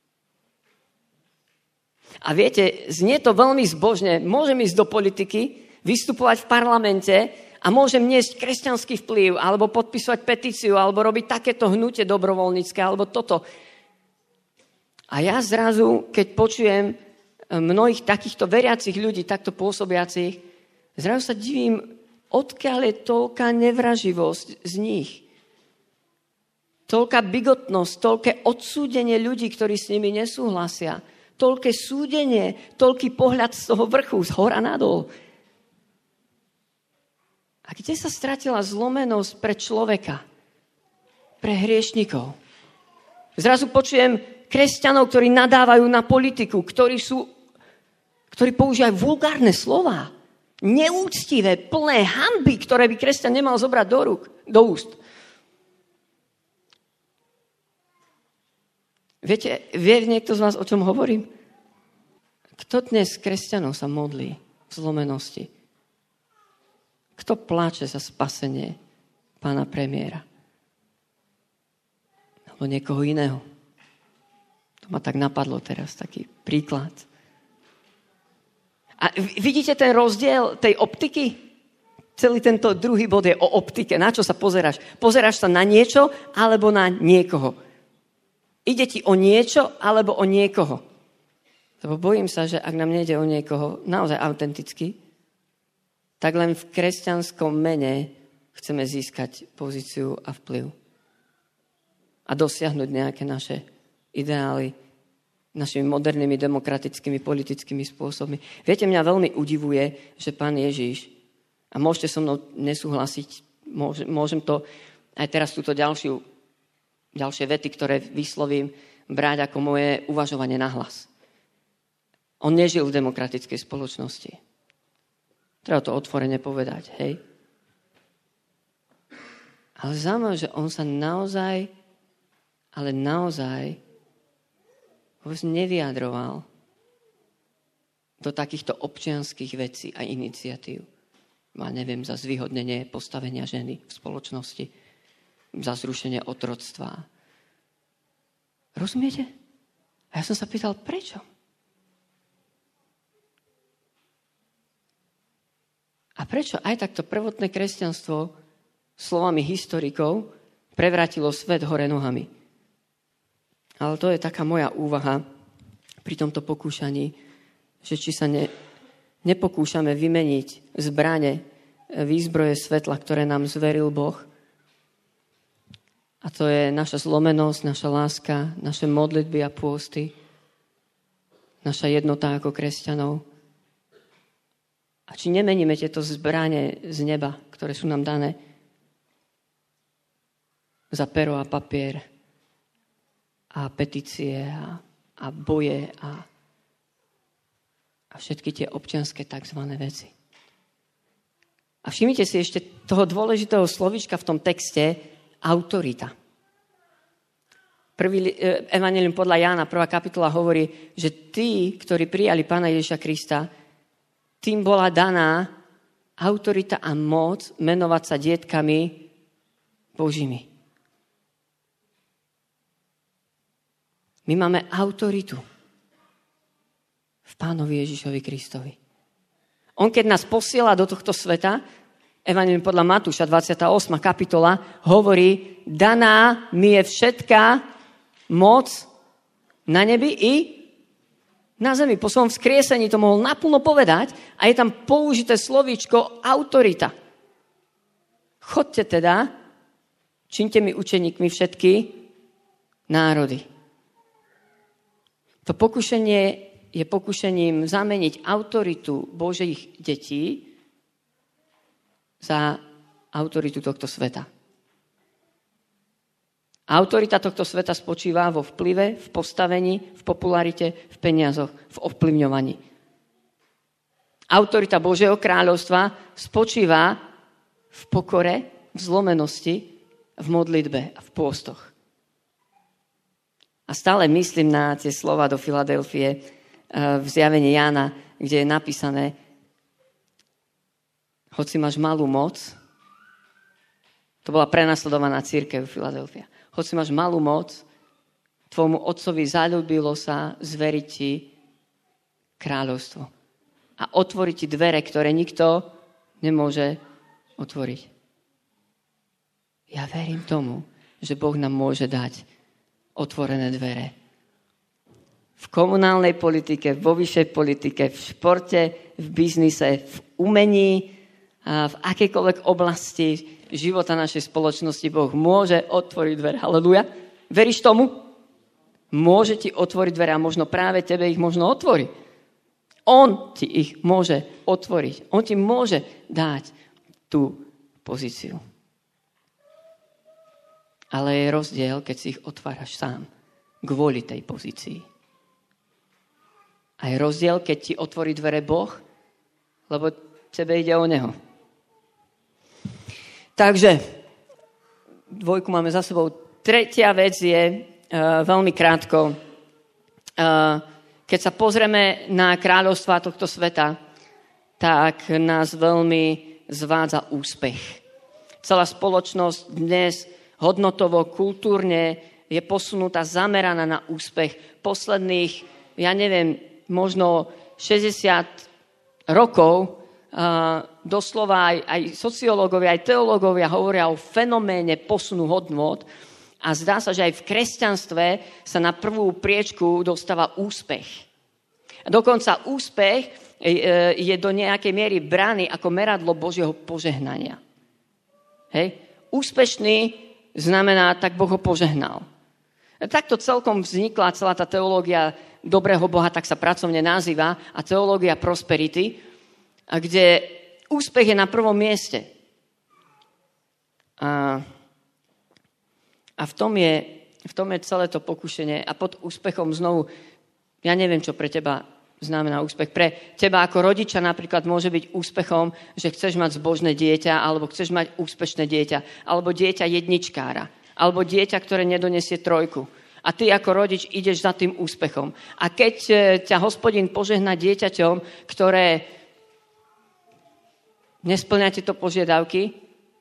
A viete, znie to veľmi zbožne. Môžem ísť do politiky, vystupovať v parlamente a môžem niesť kresťanský vplyv, alebo podpisovať petíciu, alebo robiť takéto hnutie dobrovoľnícke, alebo toto. A ja zrazu, keď počujem mnohých takýchto veriacich ľudí, takto pôsobiacich, zrazu sa divím, odkiaľ je toľká nevraživosť z nich. Toľká bigotnosť, toľké odsúdenie ľudí, ktorí s nimi nesúhlasia. Toľké súdenie, toľký pohľad z toho vrchu, z hora nadol. A kde sa stratila zlomenosť pre človeka? Pre hriešnikov? Zrazu počujem kresťanov, ktorí nadávajú na politiku, ktorí sú, ktorí používajú vulgárne slová. Neúctivé, plné hanby, ktoré by kresťan nemal zobrať do rúk, do úst. Viete, vie niekto z vás, o čom hovorím? Kto dnes kresťanov sa modlí v zlomenosti? Kto pláče za spasenie pána premiéra? Alebo niekoho iného? To ma tak napadlo teraz, taký príklad. A vidíte ten rozdiel tej optiky? Celý tento druhý bod je o optike. Na čo sa pozeráš? Pozeráš sa na niečo alebo na niekoho? Ide ti o niečo alebo o niekoho? Lebo bojím sa, že ak nám nejde o niekoho naozaj autenticky, tak len v kresťanskom mene chceme získať pozíciu a vplyv. A dosiahnuť nejaké naše ideály našimi modernými, demokratickými, politickými spôsobmi. Viete, mňa veľmi udivuje, že Pán Ježiš, a môžete so mnou nesúhlasiť, môžem, môžem to aj teraz túto ďalšiu, ďalšie vety, ktoré vyslovím, brať ako moje uvažovanie nahlas. On nežil v demokratickej spoločnosti. Treba to otvorene povedať, hej. Ale zaujímavé, že on sa naozaj, ale naozaj vôbec nevyjadroval do takýchto občianskych vecí a iniciatív. Ja neviem, za zvýhodnenie postavenia ženy v spoločnosti, za zrušenie otroctva. Rozumiete? A ja som sa pýtal, prečo? A prečo aj takto prvotné kresťanstvo slovami historikov prevrátilo svet hore nohami? Ale to je taká moja úvaha pri tomto pokúšaní, že či sa ne, nepokúšame vymeniť zbrane, výzbroje svetla, ktoré nám zveril Boh. A to je naša zlomenosť, naša láska, naše modlitby a pôsty, naša jednota ako kresťanov. A či nemeníme tieto zbrane z neba, ktoré sú nám dané, za pero a papier a petície a, a boje a, a všetky tie občianske takzvané veci. A všimnite si ešte toho dôležitého slovíčka v tom texte autorita. Prvý evanjelium podľa Jána, prvá kapitola hovorí, že tí, ktorí prijali Pána Ježiša Krista, tým bola daná autorita a moc menovať sa dietkami Božími. My máme autoritu v Pánovi Ježišovi Kristovi. On, keď nás posiela do tohto sveta, evanjelium podľa Matúša, dvadsiata ôsma kapitola, hovorí, daná mi je všetká moc na nebi i na zemi. Po svojom vzkriesení to mohol naplno povedať a je tam použité slovíčko autorita. Chodte teda, čiňte mi učeníkmi všetky národy. To pokušenie je pokušením zameniť autoritu Božích detí za autoritu tohto sveta. Autorita tohto sveta spočíva vo vplyve, v postavení, v popularite, v peniazoch, v ovplyvňovaní. Autorita Božieho kráľovstva spočíva v pokore, v zlomenosti, v modlitbe a v pôstoch. A stále myslím na tie slova do Filadelfie v zjavení Jána, kde je napísané, hoci máš malú moc, to bola prenasledovaná cirkev Filadelfia, hoci máš malú moc, tvojmu otcovi zaľúbilo sa zveriť ti kráľovstvo a otvoriť ti dvere, ktoré nikto nemôže otvoriť. Ja verím tomu, že Boh nám môže dať otvorené dvere. V komunálnej politike, vo vyššej politike, v športe, v biznise, v umení, a v akejkoľvek oblasti života našej spoločnosti Boh môže otvoriť dvere. Halelúja. Veríš tomu? Môže ti otvoriť dvere a možno práve tebe ich možno otvorí. On ti ich môže otvoriť. On ti môže dať tú pozíciu. Ale je rozdiel, keď si ich otváraš sám kvôli tej pozícii. A je rozdiel, keď ti otvorí dvere Boh, lebo tebe ide o Neho. Takže, dvojku máme za sebou. Tretia vec je, uh, veľmi krátko, uh, keď sa pozrieme na kráľovstvá tohto sveta, tak nás veľmi zvádza úspech. Celá spoločnosť dnes hodnotovo, kultúrne je posunutá, zameraná na úspech. Posledných, ja neviem, možno šesťdesiat rokov Uh, doslova aj, aj sociológovia, aj teológovia hovoria o fenoméne posunu hodnôt a zdá sa, že aj v kresťanstve sa na prvú priečku dostáva úspech. A dokonca úspech je, je do nejakej miery braný ako meradlo Božieho požehnania. Hej? Úspešný znamená, tak Boh ho požehnal. A takto celkom vznikla celá tá teológia dobrého Boha, tak sa pracovne nazýva, a teológia prosperity, a kde úspech je na prvom mieste. A, a v tom je v tom je celé to pokušenie. A pod úspechom znovu, ja neviem, čo pre teba znamená úspech. Pre teba ako rodiča napríklad môže byť úspechom, že chceš mať zbožné dieťa, alebo chceš mať úspešné dieťa, alebo dieťa jedničkára, alebo dieťa, ktoré nedonesie trojku. A ty ako rodič ideš za tým úspechom. A keď ťa Hospodin požehná dieťaťom, ktoré nespĺňa tieto požiadavky,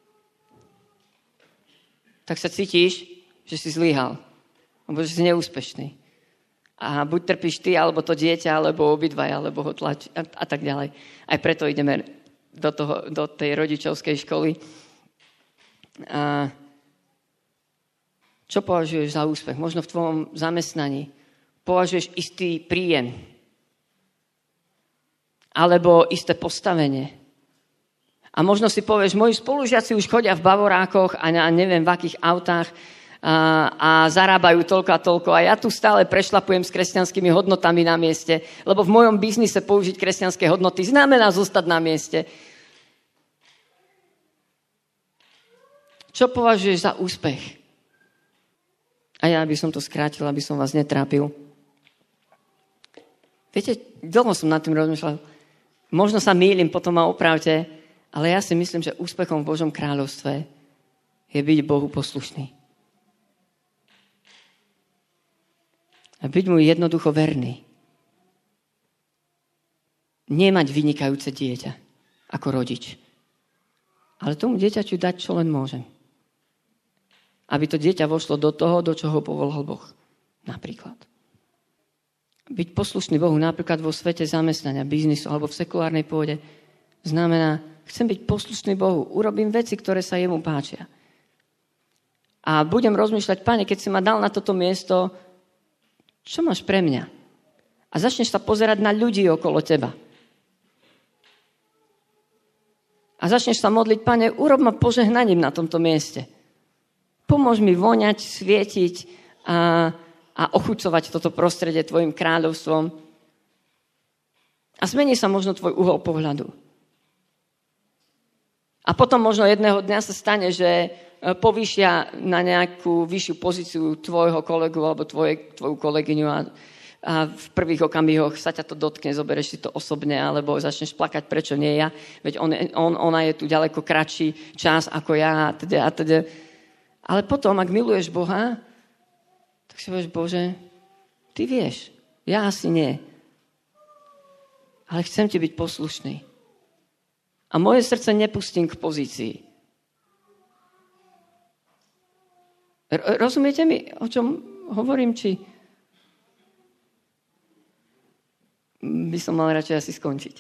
tak sa cítiš, že si zlyhal. Alebo že si neúspešný. A buď trpíš ty, alebo to dieťa, alebo obidvaja, alebo ho tlačí a, a tak ďalej. Aj preto ideme do, toho, do tej rodičovskej školy. A čo považuješ za úspech? Možno v tvojom zamestnaní považuješ istý príjem. Alebo isté postavenie. A možno si povieš, moji spolužiaci už chodia v bavorákoch a neviem v akých autách a, a zarábajú toľko a toľko. A ja tu stále prešlapujem s kresťanskými hodnotami na mieste, lebo v mojom biznise použiť kresťanské hodnoty znamená zostať na mieste. Čo považuješ za úspech? A ja by som to skrátil, aby som vás netrápil. Viete, dlho som nad tým rozmýšľal. Možno sa mýlim, potom ma opravte. Ale ja si myslím, že úspechom v Božom kráľovstve je byť Bohu poslušný. A byť mu jednoducho verný. Nie mať vynikajúce dieťa ako rodič. Ale tomu dieťaťu dať, čo len môžem. Aby to dieťa vošlo do toho, do čoho povolal Boh. Napríklad. Byť poslušný Bohu napríklad vo svete zamestnania, biznisu alebo v sekulárnej pôde znamená, chcem byť poslušný Bohu. Urobím veci, ktoré sa jemu páčia. A budem rozmýšľať, Pane, keď si ma dal na toto miesto, čo máš pre mňa? A začneš sa pozerať na ľudí okolo teba. A začneš sa modliť, Pane, urob ma požehnaním na tomto mieste. Pomôž mi voňať, svietiť a, a ochucovať toto prostredie tvojim kráľovstvom. A zmení sa možno tvoj uhol pohľadu. A potom možno jedného dňa sa stane, že povýšia na nejakú vyššiu pozíciu tvojho kolegu alebo tvoje, tvoju kolegyňu a, a v prvých okamihoch sa ťa to dotkne, zoberieš si to osobne alebo začneš plakať, prečo nie ja, veď on, on, ona je tu ďaleko kratší čas ako ja a teda, a teda. Ale potom, ak miluješ Boha, tak si povieš, Bože, ty vieš, ja asi nie. Ale chcem ti byť poslušný. A moje srdce nepustím k pozícii. R- rozumiete mi, o čom hovorím? Či by som mal radšej asi skončiť?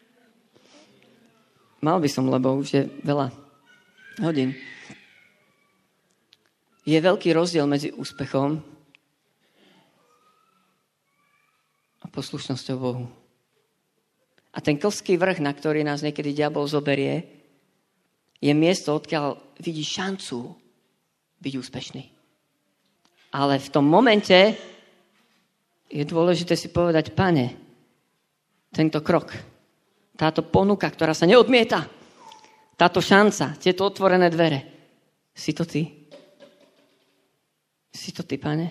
Mal by som, lebo už je veľa hodín. Je veľký rozdiel medzi úspechom a poslušnosťou Bohu. A ten klský vrch, na ktorý nás niekedy diabol zoberie, je miesto, odkiaľ vidí šancu byť úspešný. Ale v tom momente je dôležité si povedať, Pane, tento krok, táto ponuka, ktorá sa neodmieta, táto šanca, tieto otvorené dvere, si to ty? Si to ty, Pane?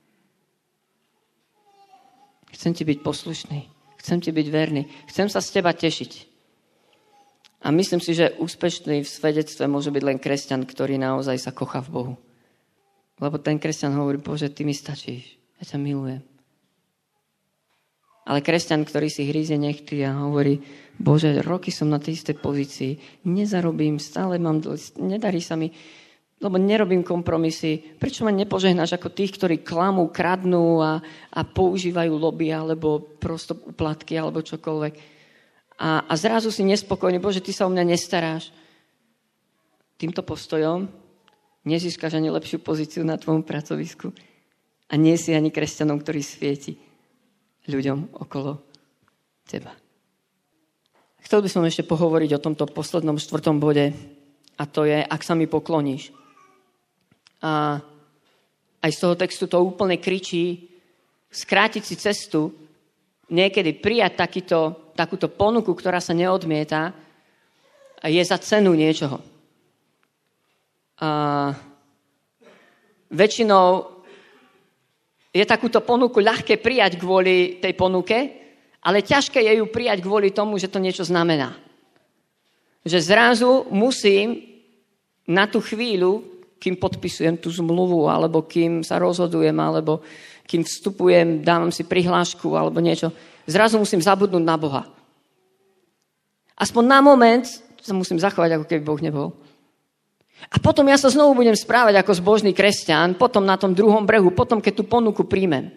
Chcem ti byť poslušný. Chcem ti byť verný. Chcem sa z teba tešiť. A myslím si, že úspešný v svedectve môže byť len kresťan, ktorý naozaj sa kochá v Bohu. Lebo ten kresťan hovorí, Bože, ty mi stačíš. Ja ťa milujem. Ale kresťan, ktorý si hríze nechty a hovorí, Bože, roky som na tej istej pozícii, nezarobím, stále mám, nedarí sa mi, lebo nerobím kompromisy. Prečo ma nepožehnáš ako tých, ktorí klamú, kradnú a, a používajú lobby alebo prosto úplatky alebo čokoľvek. A, a zrazu si nespokojný, Bože, ty sa o mňa nestaráš. Týmto postojom nezískaš ani lepšiu pozíciu na tvojom pracovisku a nie si ani kresťanom, ktorý svieti ľuďom okolo teba. Chcel by som ešte pohovoriť o tomto poslednom štvrtom bode a to je, ak sa mi pokloníš. A aj z toho textu to úplne kričí, skrátiť si cestu, niekedy prijať takýto, takúto ponuku, ktorá sa neodmieta, je za cenu niečoho. A väčšinou je takúto ponuku ľahké prijať kvôli tej ponuke, ale ťažké je ju prijať kvôli tomu, že to niečo znamená. Že zrazu musím na tú chvíľu, kým podpisujem tú zmluvu, alebo kým sa rozhodujem, alebo kým vstupujem, dávam si prihlášku, alebo niečo, zrazu musím zabudnúť na Boha. Aspoň na moment sa musím zachovať, ako keby Boh nebol. A potom ja sa znovu budem správať ako zbožný kresťan, potom na tom druhom brehu, potom keď tú ponuku príjmem.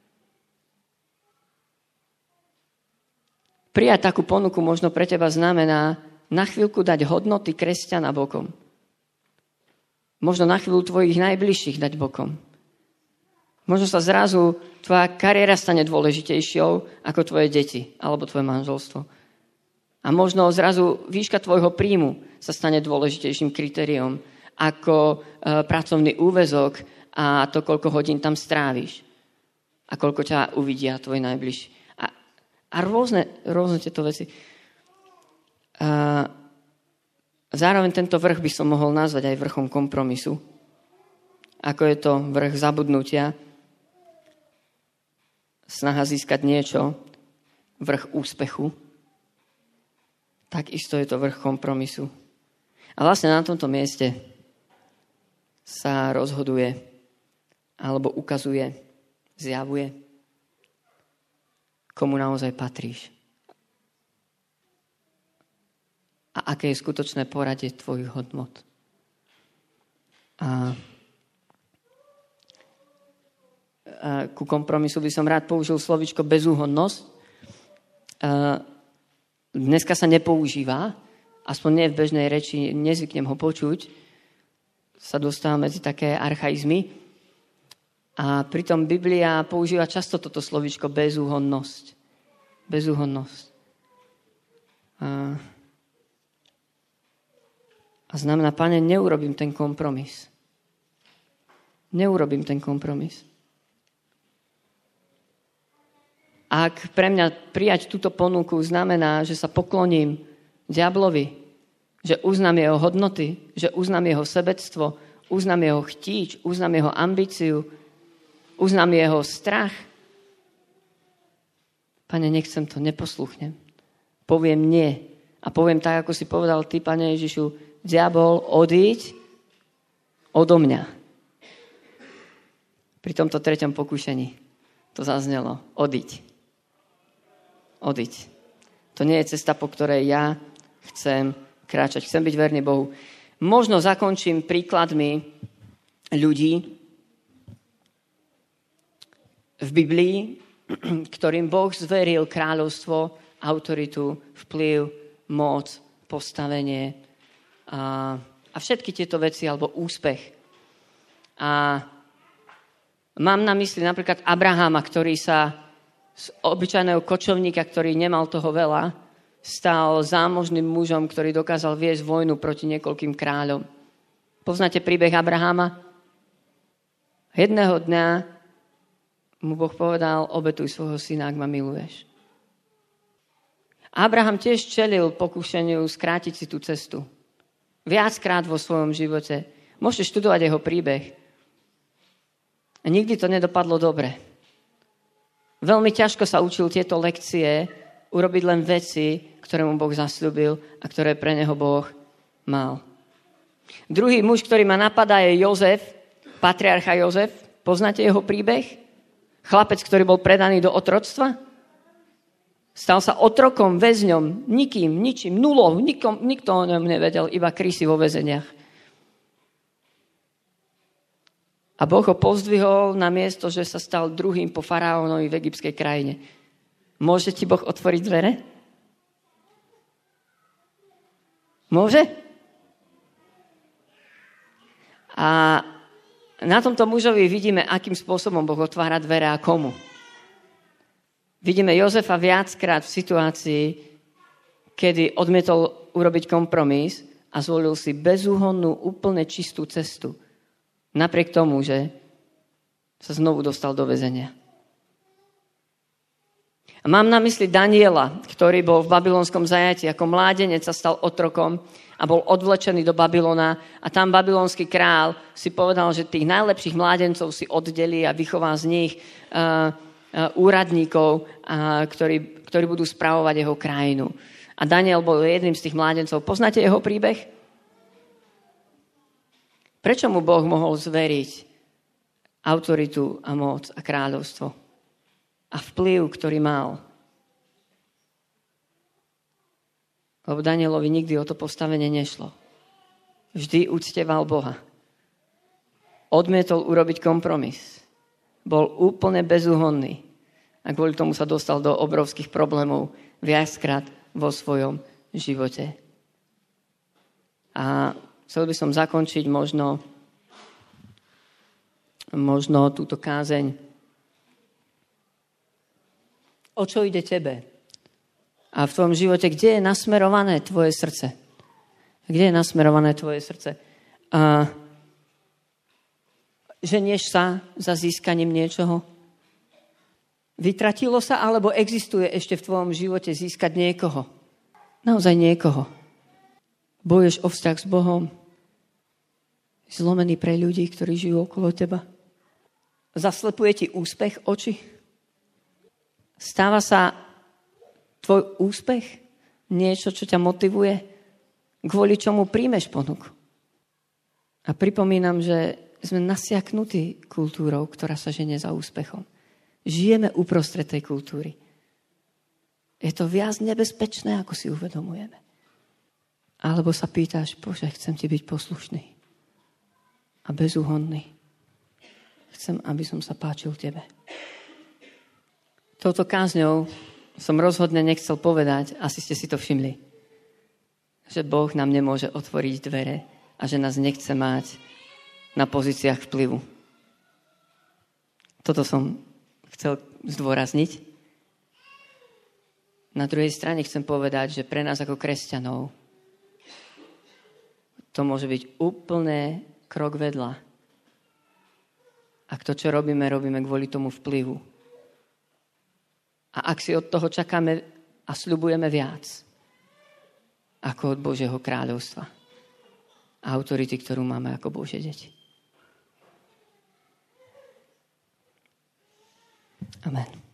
Prijať takú ponuku možno pre teba znamená na chvíľku dať hodnoty kresťana bokom. Možno na chvíľu tvojich najbližších dať bokom. Možno sa zrazu tvoja kariéra stane dôležitejšou ako tvoje deti alebo tvoje manželstvo. A možno zrazu výška tvojho príjmu sa stane dôležitejším kritériom ako e, pracovný úväzok a to, koľko hodín tam stráviš. A koľko ťa uvidia tvoji najbližší. A, a rôzne, rôzne tieto veci. A zároveň tento vrch by som mohol nazvať aj vrchom kompromisu. Ako je to vrch zabudnutia, snaha získať niečo, vrch úspechu. Takisto je to vrch kompromisu. A vlastne na tomto mieste sa rozhoduje, alebo ukazuje, zjavuje, komu naozaj patríš. A aké je skutočné poradie tvojich hodnot. A, a ku kompromisu by som rád použil slovíčko bezúhonnosť. A, dneska sa nepoužíva, aspoň nie v bežnej reči, nezvyknem ho počuť. Sa dostáva medzi také archaizmy. A pritom Biblia používa často toto slovíčko bezúhonnosť. Bezúhonnosť. A A znamená, Pane, neurobím ten kompromis. Neurobím ten kompromis. Ak pre mňa prijať túto ponuku znamená, že sa pokloním diablovi, že uznám jeho hodnoty, že uznám jeho sebectvo, uznám jeho chtíč, uznám jeho ambíciu, uznám jeho strach, Pane, nechcem to, neposluchnem. Poviem nie. A poviem tak, ako si povedal ty, Pane Ježišu, diabol, odíď odo mňa. Pri tomto treťom pokušení to zaznelo. Odíď. Odíď. To nie je cesta, po ktorej ja chcem kráčať. Chcem byť verný Bohu. Možno zakončím príkladmi ľudí v Biblii, ktorým Boh zveril kráľovstvo, autoritu, vplyv, moc, postavenie A, a všetky tieto veci, alebo úspech. A mám na mysli napríklad Abrahama, ktorý sa z obyčajného kočovníka, ktorý nemal toho veľa, stal zámožným mužom, ktorý dokázal viesť vojnu proti niekoľkým kráľom. Poznáte príbeh Abrahama? Jedného dňa mu Boh povedal, obetuj svojho syna, ak ma miluješ. Abraham tiež čelil pokúšaniu skrátiť si tú cestu. Viackrát vo svojom živote. Môžete študovať jeho príbeh. A nikdy to nedopadlo dobre. Veľmi ťažko sa učil tieto lekcie urobiť len veci, ktoré mu Boh zasľúbil a ktoré pre neho Boh mal. Druhý muž, ktorý ma napadá, je Jozef, patriarcha Jozef. Poznáte jeho príbeh? Chlapec, ktorý bol predaný do otroctva? Stal sa otrokom, väzňom, nikým, ničím, nulou, nikom, nikto o ňom nevedel, iba krysy vo väzeniach. A Boh ho pozdvihol na miesto, že sa stal druhým po faraónovi v egyptskej krajine. Môže ti Boh otvoriť dvere? Môže? A na tomto mužovi vidíme, akým spôsobom Boh otvára dvere a komu. Vidíme Jozefa viackrát v situácii, kedy odmietol urobiť kompromis a zvolil si bezúhonnú, úplne čistú cestu. Napriek tomu, že sa znovu dostal do väzenia. A mám na mysli Daniela, ktorý bol v babylonskom zajatí, ako mládenec sa stal otrokom a bol odvlečený do Babylona a tam babylonský král si povedal, že tých najlepších mládencov si oddelí a vychová z nich uh, uh, úradníkov, uh, ktorí, ktorí budú spravovať jeho krajinu. A Daniel bol jedným z tých mládencov. Poznáte jeho príbeh? Prečo mu Boh mohol zveriť autoritu a moc a kráľovstvo a vplyv, ktorý mal? Lebo Danielovi nikdy o to postavenie nešlo. Vždy uctieval Boha. Odmietol urobiť kompromis. Bol úplne bezúhonný. A kvôli tomu sa dostal do obrovských problémov viackrát vo svojom živote. A chcel by som zakončiť možno, možno túto kázeň. O čo ide tebe? A v tvojom živote, kde je nasmerované tvoje srdce? Kde je nasmerované tvoje srdce? A ženieš sa za získaním niečoho? Vytratilo sa, alebo existuje ešte v tvojom živote získať niekoho? Naozaj niekoho. Bojuješ o vzťah s Bohom? Zlomený pre ľudí, ktorí žijú okolo teba? Zaslepuje ti úspech oči? Stáva sa tvoj úspech niečo, čo ťa motivuje, kvôli čomu príjmeš ponuku. A pripomínam, že sme nasiaknutí kultúrou, ktorá sa ženie za úspechom. Žijeme uprostred tej kultúry. Je to viac nebezpečné, ako si uvedomujeme. Alebo sa pýtaš, Bože, chcem ti byť poslušný a bezúhonný. Chcem, aby som sa páčil tebe. Touto kázňou som rozhodne nechcel povedať, asi ste si to všimli, že Boh nám nemôže otvoriť dvere a že nás nechce mať na pozíciách vplyvu. Toto som chcel zdôrazniť. Na druhej strane chcem povedať, že pre nás ako kresťanov to môže byť úplne krok vedľa. Ak to, čo robíme, robíme kvôli tomu vplyvu. A ak si od toho čakáme a sľubujeme viac, ako od Božieho kráľovstva a autority, ktorú máme ako Božie deti. Amen.